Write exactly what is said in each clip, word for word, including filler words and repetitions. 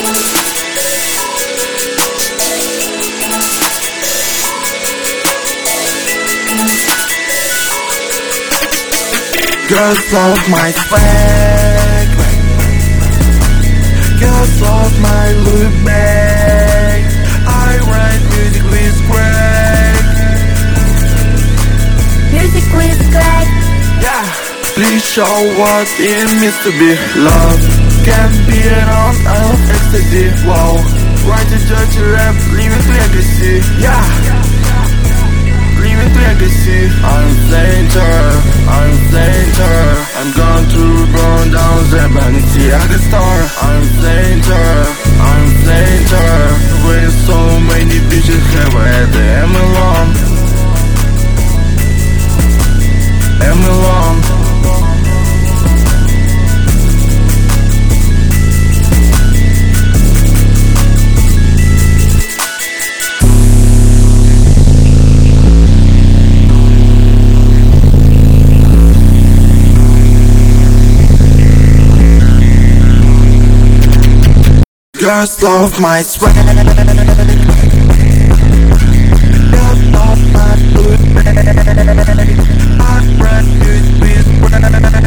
Girls love my swag. Girls love my look bag. I write music with Greg. Music with Greg. Yeah. Please show what it means to be loved. Can't be on of ecstasy. Wow. Write a dirty rap, leaving legacy. Yeah. Leaving legacy. I'm flanger, I'm flanger. I'm going to burn down the vanity like a star. I'm flanger, I'm flanger. When so many bitches have had the am alone. Am alone. Girls love my swag. Girls love my good bag. I write music with Greg.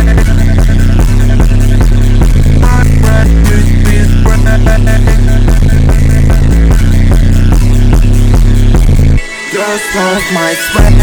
I write music with Greg. Girls love my swag.